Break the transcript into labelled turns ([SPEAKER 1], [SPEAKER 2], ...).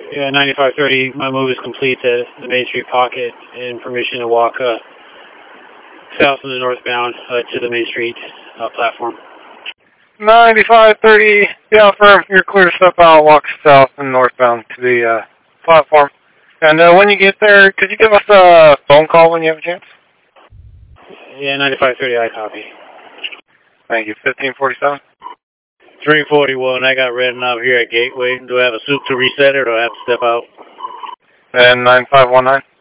[SPEAKER 1] Yeah, 9530, my move is complete to the Main Street pocket and permission to walk south on the northbound to the Main Street platform.
[SPEAKER 2] 9530, yeah, firm. You're clear to step out, walk south and northbound to the platform. And when you get there, could you give us a phone call when you have a chance?
[SPEAKER 1] Yeah, 9530, I copy.
[SPEAKER 2] Thank you. 1547.
[SPEAKER 1] 341, I got red knob here at Gateway. Do I have a soup to reset it or do I have to step out?
[SPEAKER 2] And 9519.